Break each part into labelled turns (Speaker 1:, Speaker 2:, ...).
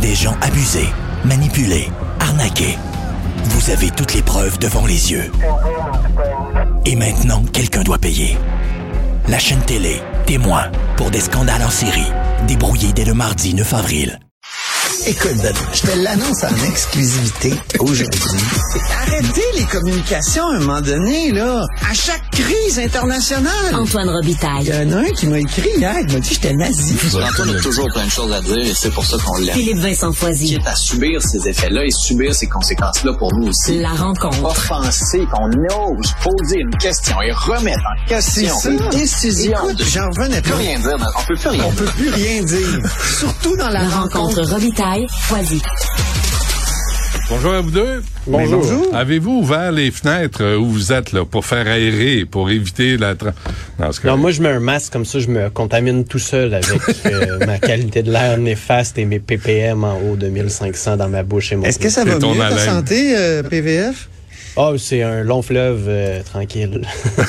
Speaker 1: des gens abusés, manipulés, arnaqués. Vous avez toutes les preuves devant les yeux. Et maintenant, quelqu'un doit payer. La chaîne télé, témoin, pour des scandales en série, débrouillés dès le mardi 9 avril.
Speaker 2: Écoute, je te l'annonce en exclusivité aujourd'hui. Arrêtez les communications à un moment donné, là. À chaque crise internationale.
Speaker 3: Antoine Robitaille.
Speaker 2: Il y en a un qui m'a écrit hier, il m'a dit que j'étais nazi.
Speaker 4: Antoine a toujours plein de choses à dire et c'est pour ça qu'on l'aime.
Speaker 3: Philippe Vincent Foisy.
Speaker 4: Quitte à subir ces effets-là et subir ces conséquences-là pour nous aussi.
Speaker 3: La rencontre.
Speaker 4: Offenser, qu'on ose poser une question et remettre en question les décisions.
Speaker 2: Écoute, j'en revenais pas.
Speaker 4: Rien dire, on peut plus rien dire.
Speaker 2: On peut plus rien dire. Surtout dans la rencontre.
Speaker 3: Robitaille, Foisy.
Speaker 5: Bonjour à vous deux.
Speaker 2: Bonjour. Bonjour.
Speaker 5: Avez-vous ouvert les fenêtres où vous êtes là pour faire aérer, pour éviter la...
Speaker 6: Non, moi je mets un masque comme ça, je me contamine tout seul avec ma qualité de l'air néfaste et mes ppm en haut de 1500 dans ma bouche et mon...
Speaker 2: Est-ce que ça va mieux ta santé, PVF?
Speaker 6: Ah, c'est un long fleuve tranquille.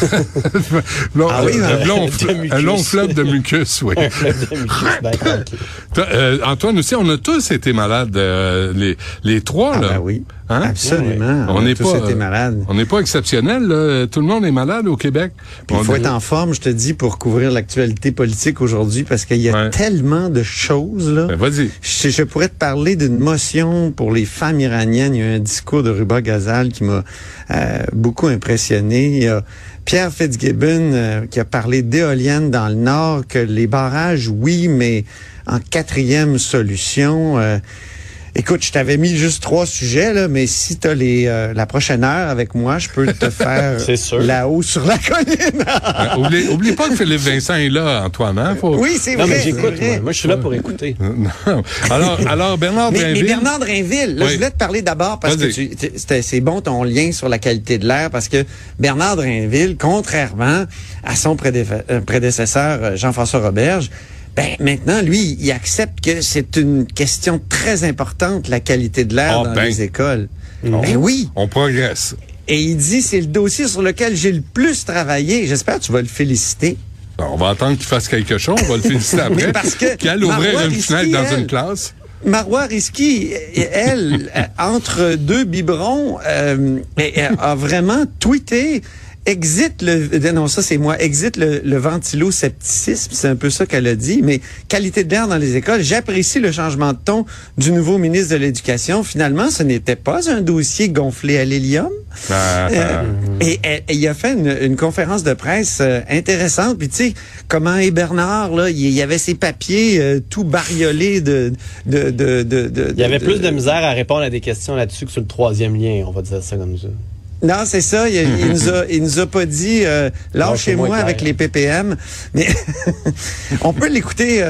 Speaker 5: Un long fleuve de mucus, oui.
Speaker 6: Un fleuve de mucus, ben tranquille.
Speaker 5: Antoine aussi, on a tous été malades, les trois, là.
Speaker 2: Ben oui,
Speaker 5: hein?
Speaker 2: Absolument.
Speaker 5: On n'est
Speaker 2: tous
Speaker 5: pas
Speaker 2: été malades.
Speaker 5: On n'est pas exceptionnel, là. Tout le monde est malade au Québec.
Speaker 2: Il faut être en forme, je te dis, pour couvrir l'actualité politique aujourd'hui, parce qu'il y a tellement de choses, là.
Speaker 5: Ben, vas-y.
Speaker 2: Je pourrais te parler d'une motion pour les femmes iraniennes. Il y a eu un discours de Ruba Ghazal qui m'a beaucoup impressionné. Il y a Pierre Fitzgibbon qui a parlé d'éoliennes dans le Nord, que les barrages, oui, mais en quatrième solution. Écoute, je t'avais mis juste 3 sujets, là, mais si tu as la prochaine heure avec moi, je peux te faire là-haut sur la colline.
Speaker 5: Oublie pas que Philippe Vincent est là, Antoine. Hein?
Speaker 2: Oui, c'est vrai.
Speaker 6: Non, mais j'écoute. Moi, je suis là pour écouter.
Speaker 5: Non. Alors Bernard Drinville.
Speaker 2: Mais Bernard Drinville, là, je voulais te parler d'abord parce que c'est bon ton lien sur la qualité de l'air, parce que Bernard Drinville, contrairement à son prédécesseur Jean-François Roberge, ben, maintenant, lui, il accepte que c'est une question très importante, la qualité de l'air dans les écoles. Ben oui.
Speaker 5: On progresse.
Speaker 2: Et il dit, c'est le dossier sur lequel j'ai le plus travaillé. J'espère que tu vas le féliciter.
Speaker 5: On va attendre qu'il fasse quelque chose. On va le féliciter après.
Speaker 2: Mais parce que
Speaker 5: qu'il aille ouvrir une fenêtre dans une classe.
Speaker 2: Marois Risky, elle, entre deux biberons, a vraiment tweeté... Exit le ventilo-scepticisme, c'est un peu ça qu'elle a dit, mais qualité de l'air dans les écoles, j'apprécie le changement de ton du nouveau ministre de l'Éducation. Finalement, ce n'était pas un dossier gonflé à l'hélium. Et il a fait une conférence de presse intéressante, puis tu sais, comment est Bernard, là, il y avait ses papiers tout bariolés
Speaker 6: il y avait plus de misère à répondre à des questions là-dessus que sur le 3e lien, on va dire ça comme ça.
Speaker 2: Non, c'est ça. Il nous a pas dit lâchez-moi avec les ppm, mais on peut l'écouter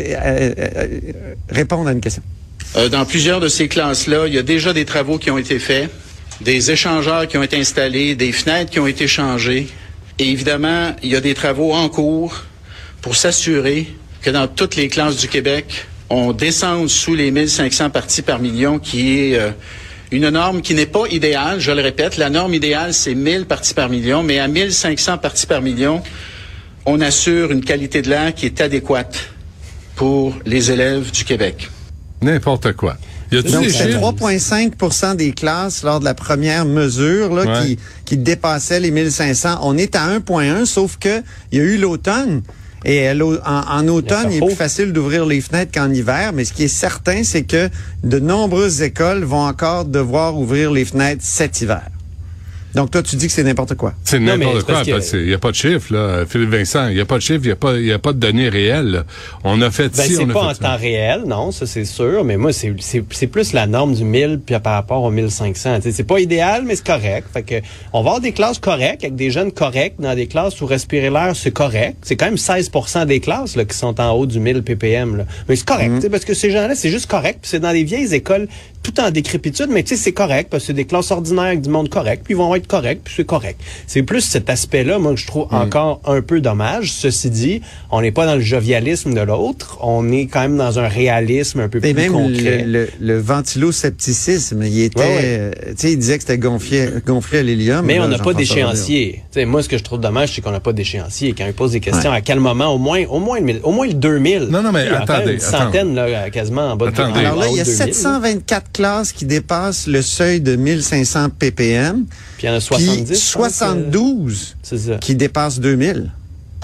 Speaker 2: répondre à une question.
Speaker 7: Dans plusieurs de ces classes-là, il y a déjà des travaux qui ont été faits, des échangeurs qui ont été installés, des fenêtres qui ont été changées, et évidemment, il y a des travaux en cours pour s'assurer que dans toutes les classes du Québec, on descende sous les 1500 parties par million, qui est une norme qui n'est pas idéale, je le répète. La norme idéale, c'est 1000 parties par million, mais à 1500 parties par million, on assure une qualité de l'air qui est adéquate pour les élèves du Québec.
Speaker 5: N'importe quoi.
Speaker 2: Donc, c'est 3,5 des classes lors de la première mesure là, qui dépassait les 1500. On est à 1,1, sauf que il y a eu l'automne. Et en automne, il est plus facile d'ouvrir les fenêtres qu'en hiver, mais ce qui est certain, c'est que de nombreuses écoles vont encore devoir ouvrir les fenêtres cet hiver. Donc, toi, tu dis que c'est n'importe quoi.
Speaker 5: C'est n'importe quoi, parce qu'il n'y a pas de chiffre, là, Philippe Vincent. Il n'y a pas de chiffre, il n'y a pas de données réelles, là. On a fait
Speaker 6: c'est pas en temps réel, non, ça c'est sûr, mais moi, c'est plus la norme du 1000 puis par rapport au 1500. T'sais, c'est pas idéal, mais c'est correct. Fait que, on va avoir des classes correctes, avec des jeunes corrects, dans des classes où respirer l'air, c'est correct. C'est quand même 16% des classes, là, qui sont en haut du 1000 ppm, là. Mais c'est correct, parce que ces gens-là, c'est juste correct, puis c'est dans des vieilles écoles tout en décrépitude, mais tu sais, c'est correct, parce que c'est des classes ordinaires avec du monde correct, puis ils vont être corrects, puis c'est correct. C'est plus cet aspect-là, moi, que je trouve encore un peu dommage. Ceci dit, on n'est pas dans le jovialisme de l'autre, on est quand même dans un réalisme un peu plus concret.
Speaker 2: Le ventiloscepticisme, il était, tu sais, il disait que c'était gonflé à l'hélium.
Speaker 6: Mais on n'a pas d'échéancier. Tu sais, moi, ce que je trouve dommage, c'est qu'on n'a pas d'échéancier. Quand il pose des questions, à quel moment, au moins le 2000.
Speaker 5: Non, mais attendez.
Speaker 6: Une centaine, là, quasiment en bas de 2000.
Speaker 2: Alors là, il y a 724 classes qui dépassent le seuil de 1500 ppm.
Speaker 6: Puis il y en a 70.
Speaker 2: Puis 72 qui dépassent 2000.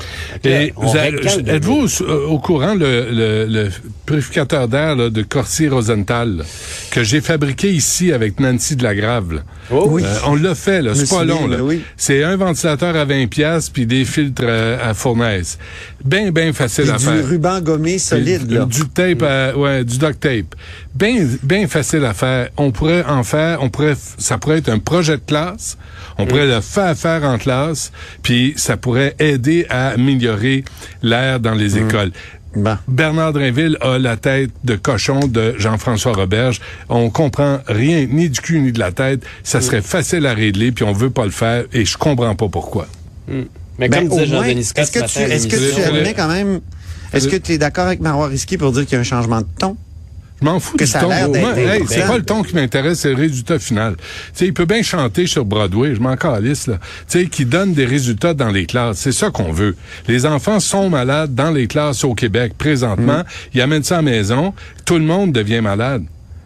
Speaker 5: Et êtes-vous au courant le purificateur d'air là, de Corsi Rosenthal que j'ai fabriqué ici avec Nancy de la Grave?
Speaker 2: Oui.
Speaker 5: On l'a fait, là. C'est pas long, là.
Speaker 2: Oui.
Speaker 5: C'est un ventilateur à 20$ puis des filtres à fournaise. Ben facile à faire.
Speaker 2: Du ruban gommé solide, là.
Speaker 5: Du tape, du duct tape. Ben facile à faire. On pourrait en faire, ça pourrait être un projet de classe. On pourrait le faire en classe, puis ça pourrait aider à améliorer l'air dans les écoles.
Speaker 2: Bon.
Speaker 5: Bernard Drinville a la tête de cochon de Jean-François Roberge. On comprend rien, ni du cul ni de la tête. Ça serait facile à régler, puis on veut pas le faire, et je comprends pas pourquoi.
Speaker 6: Mais comme disait Jean-Denis Scott,
Speaker 2: est-ce que tu admets quand même, est-ce que tu es d'accord avec Marois Risky pour dire qu'il y a un changement de ton?
Speaker 5: Je m'en fous
Speaker 2: que
Speaker 5: du
Speaker 2: ça
Speaker 5: ton.
Speaker 2: a l'air d'être
Speaker 5: C'est pas le ton qui m'intéresse, c'est le résultat final. Tu sais, il peut bien chanter sur Broadway, je m'en calisse, là. Tu sais, qui donne des résultats dans les classes. C'est ça qu'on veut. Les enfants sont malades dans les classes au Québec présentement. Ils amènent ça à la maison. Tout le monde devient malade.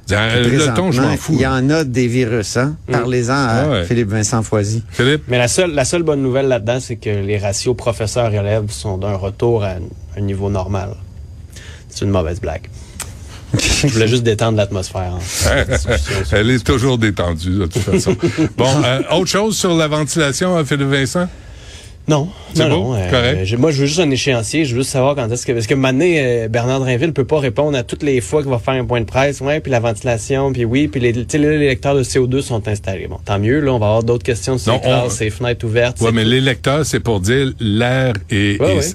Speaker 5: Le ton, je m'en fous.
Speaker 2: Il y en a des virus, hein? Parlez-en à Philippe-Vincent Foisy.
Speaker 5: Philippe?
Speaker 6: Mais la seule bonne nouvelle là-dedans, c'est que les ratios professeurs-élèves sont d'un retour à un niveau normal. C'est une mauvaise blague. Je voulais juste détendre l'atmosphère.
Speaker 5: Elle est toujours détendue, de toute façon. Bon, autre chose sur la ventilation, Philippe Vincent?
Speaker 6: Non,
Speaker 5: correct.
Speaker 6: Moi, je veux juste un échéancier. Je veux juste savoir quand est-ce que... Parce que maintenant, Bernard Drinville peut pas répondre à toutes les fois qu'il va faire un point de presse. Ouais, puis la ventilation, puis oui, puis les lecteurs de CO2 sont installés. Bon, tant mieux, là, on va avoir d'autres questions sur les classes, ces fenêtres ouvertes.
Speaker 5: Oui, mais les lecteurs, c'est pour dire l'air est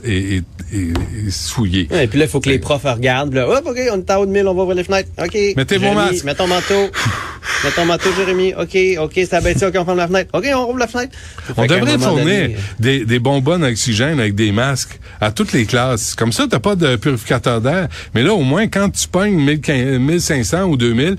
Speaker 5: souillé.
Speaker 6: Ouais, et puis là, il faut que les profs regardent. Là, hop, OK, on est à haut de 1000, on va ouvrir les fenêtres. OK.
Speaker 5: Mettez vos masques.
Speaker 6: Mets ton manteau. Mets ton manteau, Jérémy. OK, c'est abaissé. OK, on ferme la fenêtre. OK, on rouvre la fenêtre.
Speaker 5: On devrait fournir des bonbonnes à oxygène avec des masques à toutes les classes. Comme ça, t'as pas de purificateur d'air. Mais là, au moins, quand tu pognes 1500 ou 2000...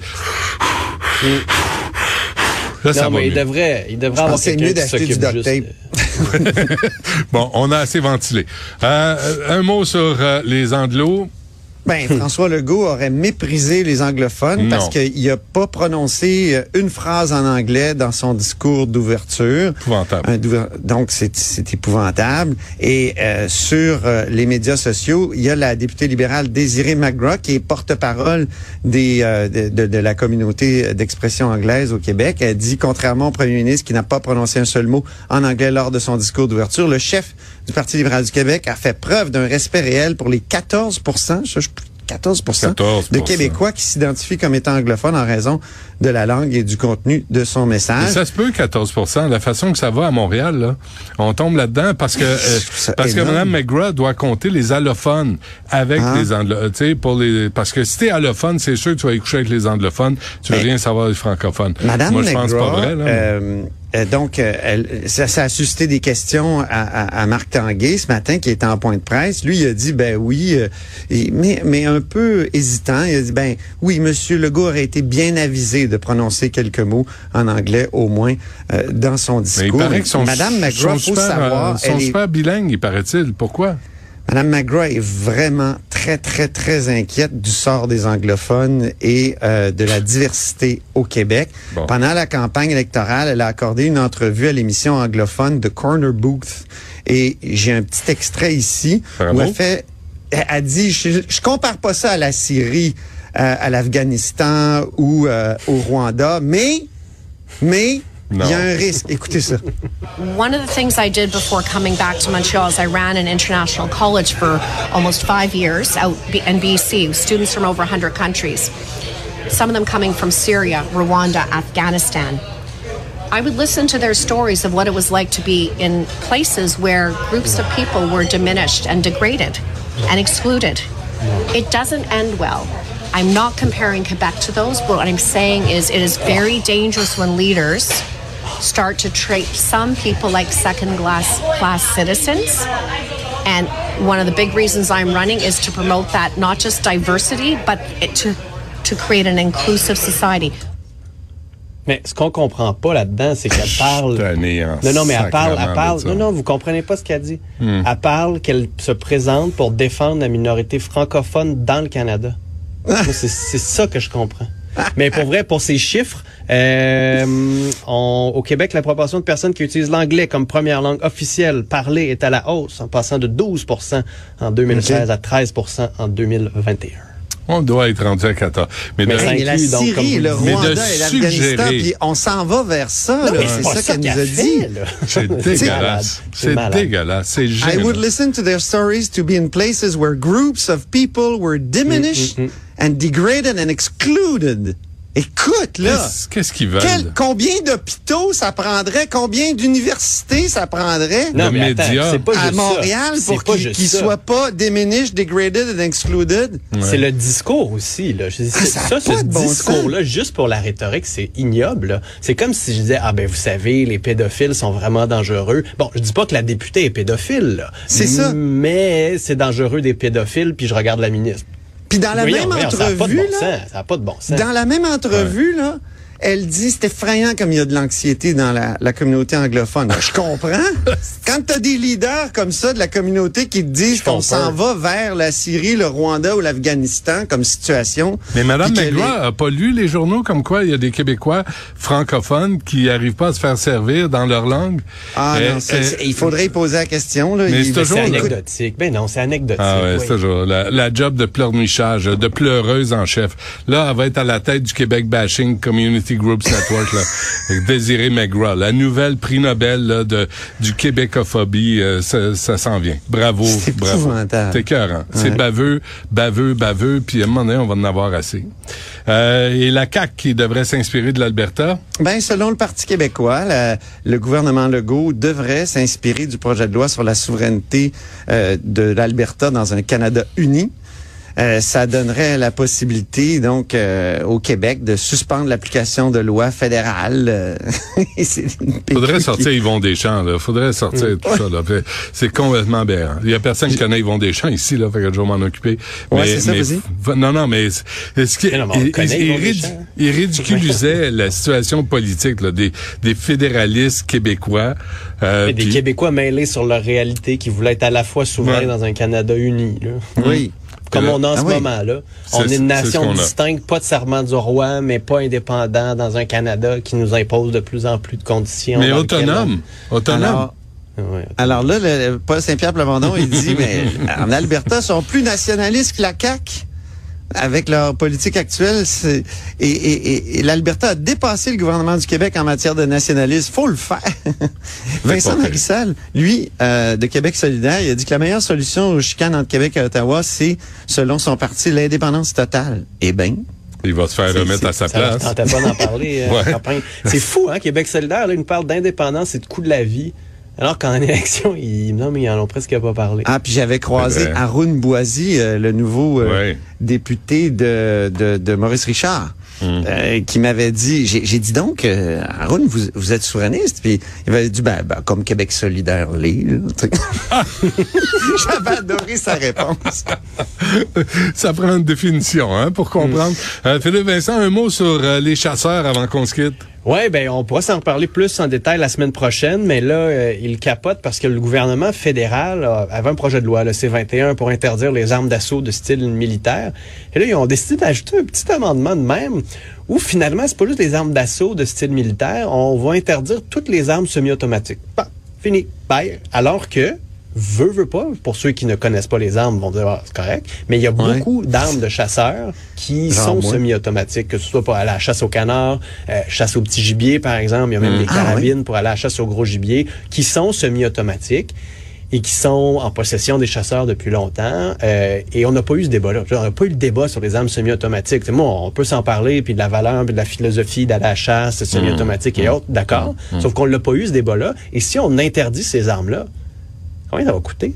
Speaker 5: Là, ça va
Speaker 6: il devrait avoir quelqu'un qui s'occupe juste...
Speaker 5: Bon, on a assez ventilé. Un mot sur les anglos.
Speaker 2: François Legault aurait méprisé les anglophones parce qu'il n'a pas prononcé une phrase en anglais dans son discours d'ouverture.
Speaker 5: Épouvantable.
Speaker 2: Donc, c'est épouvantable. Et sur les médias sociaux, il y a la députée libérale Désirée McGraw qui est porte-parole de la communauté d'expression anglaise au Québec. Elle dit, contrairement au premier ministre qui n'a pas prononcé un seul mot en anglais lors de son discours d'ouverture, le chef du Parti libéral du Québec a fait preuve d'un respect réel pour les 14% de Québécois qui s'identifient comme étant anglophones en raison de la langue et du contenu de son message.
Speaker 5: Mais ça se peut, 14%. La façon que ça va à Montréal, là, on tombe là-dedans parce que Mme McGraw doit compter les allophones avec les anglophones. Parce que si t'es allophone, c'est sûr que tu vas y coucher avec les anglophones. Tu veux rien savoir des francophones.
Speaker 2: Mme
Speaker 5: Moi, je
Speaker 2: McGraw,
Speaker 5: pense pas vrai, là.
Speaker 2: Donc, ça a suscité des questions à Marc Tanguay ce matin, qui était en point de presse. Lui, il a dit, mais un peu hésitant. Il a dit, oui, M. Legault aurait été bien avisé de prononcer quelques mots en anglais, au moins, dans son discours.
Speaker 5: Mais il paraît que
Speaker 2: Mme McGraw, faut savoir...
Speaker 5: Ils sont super bilingues, il paraît-il. Pourquoi?
Speaker 2: Mme McGraw est vraiment très, très, très inquiète du sort des anglophones et de la diversité au Québec. Bon. Pendant la campagne électorale, elle a accordé une entrevue à l'émission anglophone The Corner Booth. Et j'ai un petit extrait ici où elle dit, je compare pas ça à la Syrie, à l'Afghanistan ou au Rwanda, mais il y a un risque. Écoutez ça.
Speaker 8: One of the things I did before coming back to Montreal is I ran an international college for almost 5 years out in BC, students from over 100 countries, some of them coming from Syria, Rwanda, Afghanistan. I would listen to their stories of what it was like to be in places where groups of people were diminished and degraded and excluded. It doesn't end well. I'm not comparing Quebec to those, but what I'm saying is it is very dangerous when leaders start to treat some people like second-class citizens. And one of the big reasons I'm running is to promote that, not just diversity, but to create an inclusive society.
Speaker 6: Mais ce qu'on comprend pas là-dedans, c'est qu'elle parle. Non, mais elle parle. Non, vous comprenez pas ce qu'elle dit. Elle parle qu'elle se présente pour défendre la minorité francophone dans le Canada. Moi, c'est ça que je comprends. Mais pour vrai, pour ces chiffres, au Québec, la proportion de personnes qui utilisent l'anglais comme première langue officielle parlée est à la hausse, en passant de 12% en 2016 à 13% en 2021.
Speaker 5: On doit être rendu à 14.
Speaker 2: Mais la Syrie, le Rwanda et l'Afghanistan, puis on s'en va vers ça.
Speaker 6: Non,
Speaker 2: là, c'est ça qu'elle nous a dit.
Speaker 5: C'est dégueulasse. C'est dégueulasse. C'est gênant.
Speaker 2: I would listen to their stories to be in places where groups of people were diminished and degraded and excluded. Écoute, là.
Speaker 5: Qu'est-ce qu'ils veulent?
Speaker 2: Combien d'hôpitaux ça prendrait? Combien d'universités ça prendrait?
Speaker 6: Non, mais attends, c'est pas juste
Speaker 2: à Montréal
Speaker 6: ça.
Speaker 2: Pour qu'ils soient pas diminished, degraded and excluded?
Speaker 6: Ouais. C'est le discours aussi, là. Ce discours-là, juste pour la rhétorique, c'est ignoble, là. C'est comme si je disais, vous savez, les pédophiles sont vraiment dangereux. Bon, je dis pas que la députée est pédophile, là.
Speaker 2: C'est ça.
Speaker 6: Mais c'est dangereux des pédophiles, puis je regarde la ministre.
Speaker 2: Puis dans la même entrevue,
Speaker 6: ça n'a pas de bon sens.
Speaker 2: Dans la même entrevue, là, elle dit, c'est effrayant comme il y a de l'anxiété dans la communauté anglophone. Je comprends. Quand t'as des leaders comme ça de la communauté qui te disent qu'on s'en va vers la Syrie, le Rwanda ou l'Afghanistan comme situation.
Speaker 5: Mais Mme McGrath a pas lu les journaux comme quoi il y a des Québécois francophones qui arrivent pas à se faire servir dans leur langue.
Speaker 2: Il faudrait y poser la question, là.
Speaker 6: Mais c'est anecdotique. Ben non, c'est anecdotique.
Speaker 5: C'est toujours la job de pleurnichage, de pleureuse en chef. Là, elle va être à la tête du Québec Bashing Community Groups Network, là, Désirée McGrath, la nouvelle prix Nobel là, du québécophobie, ça s'en vient. Bravo, bravo. C'est écœurant. Ouais. C'est baveux, puis à un moment donné, on va en avoir assez. Et la CAQ qui devrait s'inspirer de l'Alberta?
Speaker 2: Ben, selon le Parti québécois, le gouvernement Legault devrait s'inspirer du projet de loi sur la souveraineté de l'Alberta dans un Canada uni. Ça donnerait la possibilité, donc, au Québec de suspendre l'application de lois fédérales.
Speaker 5: Faudrait sortir Yvon Deschamps, là. Faudrait sortir tout ça, là. C'est complètement aberrant. Il y a personne qui connaît Yvon Deschamps ici, là. Fait que je vais m'en occuper.
Speaker 2: C'est ça, vas-y.
Speaker 5: Non, mais il ridiculisait la situation politique, là, des fédéralistes québécois.
Speaker 6: Des Québécois mêlés sur leur réalité qui voulaient être à la fois souverains dans un Canada uni, là.
Speaker 2: Oui.
Speaker 6: Comme on a en ce moment-là. On est une nation distincte, pas de serment du roi, mais pas indépendant dans un Canada qui nous impose de plus en plus de conditions.
Speaker 5: Mais autonome.
Speaker 2: Alors là, Paul Saint-Pierre Plamondon, il dit, mais en Alberta, ils sont plus nationalistes que la CAQ. Avec leur politique actuelle, et l'Alberta a dépassé le gouvernement du Québec en matière de nationalisme. Faut le faire. Vincent Marissal, lui, de Québec solidaire, il a dit que la meilleure solution aux chicanes entre Québec et Ottawa, c'est, selon son parti, l'indépendance totale. Eh bien,
Speaker 5: il va se faire remettre à sa place.
Speaker 6: Je tentais pas d'en parler. C'est fou, hein, Québec solidaire, là, il nous parle d'indépendance et de coût de la vie. Alors qu'en élection, ils en ont presque pas parlé.
Speaker 2: Puis j'avais croisé Arun Boisy, le nouveau député de Maurice Richard, qui m'avait dit, j'ai dit donc, Arun, vous êtes souverainiste? Puis il m'avait dit, comme Québec solidaire l'est. J'avais adoré sa réponse.
Speaker 5: Ça prend une définition, hein, pour comprendre. Philippe Vincent, un mot sur les chasseurs avant qu'on se quitte.
Speaker 6: Oui, on pourra s'en reparler plus en détail la semaine prochaine, mais là, il capote parce que le gouvernement fédéral avait un projet de loi, le C-21, pour interdire les armes d'assaut de style militaire. Et là, ils ont décidé d'ajouter un petit amendement de même où finalement, c'est pas juste les armes d'assaut de style militaire, on va interdire toutes les armes semi-automatiques. Fini. Bye. Alors que, veut pas, pour ceux qui ne connaissent pas les armes, vont dire, c'est correct, mais il y a beaucoup d'armes de chasseurs qui sont semi-automatiques, que ce soit pour aller à la chasse au canard, chasse au petit gibier, par exemple, il y a même des carabines pour aller à la chasse au gros gibier, qui sont semi-automatiques et qui sont en possession des chasseurs depuis longtemps, et on n'a pas eu ce débat-là. On n'a pas eu le débat sur les armes semi-automatiques. T'sais, moi, on peut s'en parler, puis de la valeur, puis de la philosophie d'aller à la chasse, semi-automatique et autres, d'accord, sauf qu'on l'a pas eu ce débat-là, et si on interdit ces armes-là, combien ça va coûter?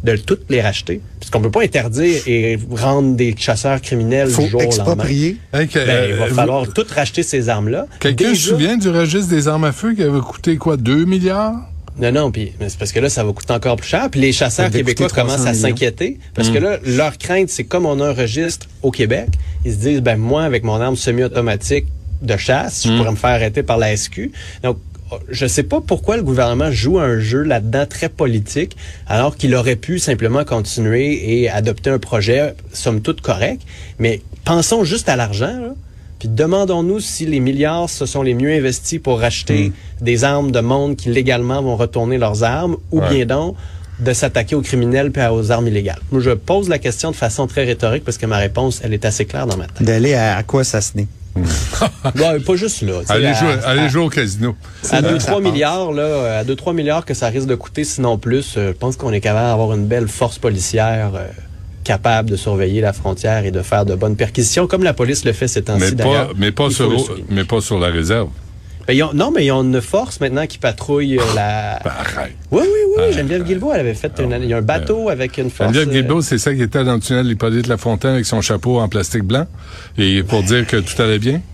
Speaker 6: de toutes les racheter. Parce qu'on peut pas interdire et rendre des chasseurs criminels du jour au lendemain.
Speaker 2: Exproprier.
Speaker 6: Il va falloir tout racheter ces armes-là.
Speaker 5: Quelqu'un se souvient du registre des armes à feu qui avait coûté quoi, 2 milliards?
Speaker 6: Non, puis c'est parce que là, ça va coûter encore plus cher. Puis les chasseurs québécois commencent à s'inquiéter. Parce que là, leur crainte, c'est comme on a un registre au Québec, ils se disent, moi, avec mon arme semi-automatique de chasse, je pourrais me faire arrêter par la SQ. Donc, je sais pas pourquoi le gouvernement joue un jeu là-dedans très politique, alors qu'il aurait pu simplement continuer et adopter un projet, somme toute correct. Mais pensons juste à l'argent, là. Puis demandons-nous si les milliards, ce sont les mieux investis pour racheter des armes de monde qui légalement vont retourner leurs armes, ou bien donc de s'attaquer aux criminels puis aux armes illégales. Moi, je pose la question de façon très rhétorique parce que ma réponse, elle est assez claire dans ma tête.
Speaker 2: D'aller à quoi ça se n'est.
Speaker 6: Pas juste là.
Speaker 5: Allez jouer au casino.
Speaker 6: À 2-3 milliards, là, à 2-3 milliards que ça risque de coûter, sinon plus, je pense qu'on est capable d'avoir une belle force policière capable de surveiller la frontière et de faire de bonnes perquisitions, comme la police le fait ces temps-ci d'ailleurs.
Speaker 5: Mais pas sur la réserve.
Speaker 6: Mais ils ont une force maintenant qui patrouille la...
Speaker 5: Arrête.
Speaker 6: Oui. Geneviève Guilbeault, elle avait fait il y a un bateau avec une force...
Speaker 5: Geneviève Guilbeault, c'est ça qui était dans le tunnel Hippolyte Lafontaine avec son chapeau en plastique blanc et pour dire que tout allait bien?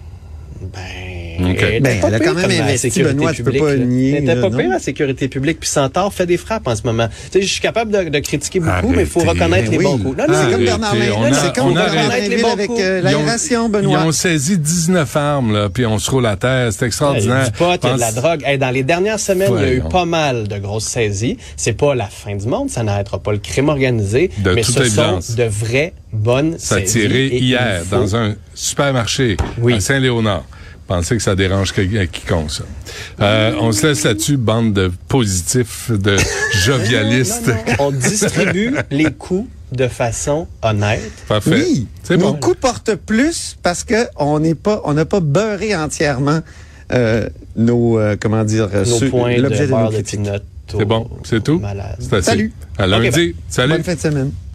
Speaker 2: Elle a quand même investi, Benoît, tu peux pas nier.
Speaker 6: C'était pas pire, la sécurité publique. Puis Centaure fait des frappes en ce moment. Tu sais, je suis capable de critiquer beaucoup, mais il faut reconnaître les bons coups.
Speaker 2: C'est comme Bernard Mainville. C'est comme Bernard Mainville avec l'aération, Benoît.
Speaker 5: Ils ont saisi 19 armes, là, puis on se roule à terre. C'est extraordinaire.
Speaker 6: Il y a du pot, il y a de la drogue. Dans les dernières semaines, il y a eu pas mal de grosses saisies. C'est pas la fin du monde. Ça n'arrêtera pas le crime organisé. Mais ce sont de vraies bonnes saisies.
Speaker 5: Ça a tiré hier dans un supermarché à Saint-Léonard. Pensez que ça dérange quiconque, ça. On se laisse là-dessus, bande de positifs, de jovialistes.
Speaker 6: Non. On distribue les coups de façon honnête.
Speaker 5: Parfait.
Speaker 2: Oui,
Speaker 5: c'est
Speaker 2: nos
Speaker 5: bon.
Speaker 2: coups portent plus parce que on n'a pas beurré entièrement nos points
Speaker 6: de beurre de peanut.
Speaker 5: C'est bon, c'est tout.
Speaker 6: Malade.
Speaker 5: C'est assez.
Speaker 2: Salut.
Speaker 5: À lundi.
Speaker 6: Okay,
Speaker 5: salut.
Speaker 2: Bonne fin de semaine.